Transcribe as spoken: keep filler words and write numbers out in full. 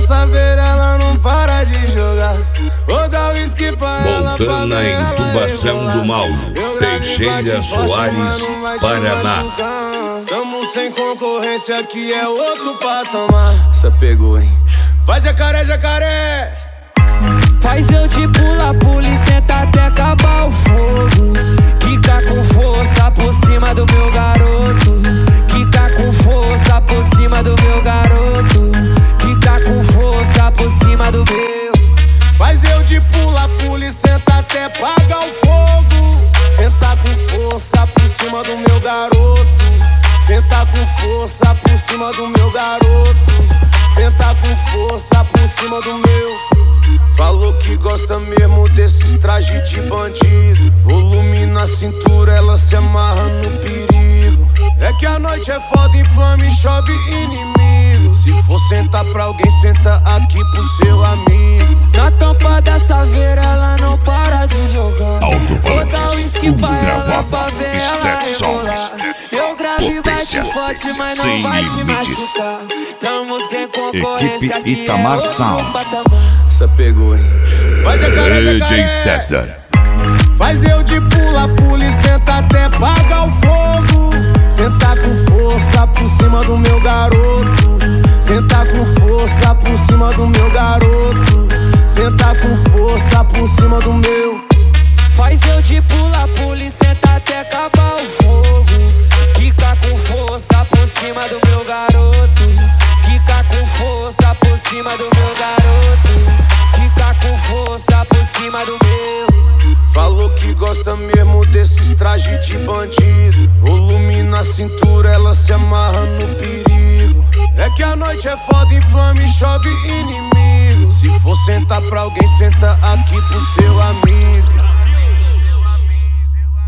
dessa vez ela não para de jogar. Vou dar uísque pra ela. Montana em Tubação do Mauro, Teixeira Soares, Paraná. Tamo sem concorrência, aqui é outro patamar. Essa pegou, hein? Vai jacaré, jacaré. Faz eu te pula, pula e senta até acabar o fogo. Quica com força por cima do meu garoto. Quica com força por cima do meu garoto. Quica com força por cima do meu. Faz eu de pula, pula e senta até apagar o fogo. Senta com força por cima do meu garoto. Senta com força por cima do meu garoto. Senta com força por cima do meu. Falou que gosta mesmo desses trajes de bandido. Volume na cintura, ela se amarra no perigo. É que a noite é foda, inflama e chove inimigo. Se for sentar pra alguém, senta aqui pro seu amigo. Na tampa da saveira ela não para de jogar. Vou dar uísque pra ela pra ver ela rebolar. Eu gravo e bate forte, mas não vai te machucar. Tamo sem concorrência, aqui é outro patamar. Essa pegou, hein? Vai jacaré, D J César. Faz eu de pula, pula e senta até apagar o fogo. Senta com força por cima do meu garoto. Senta com força por cima do meu garoto. Senta com força por cima do meu. Faz eu de pula, pula e senta até acabar o fogo. Quica com força por cima do meu garoto. Quica com força por cima do meu garoto. Quica com força por cima do meu. Falou que gosta mesmo desses trajes de bandido. Volume na cintura, ela se amarra no perigo. É que a noite é foda, inflama e chove inimigo. Se for sentar pra alguém, senta aqui pro seu amigo.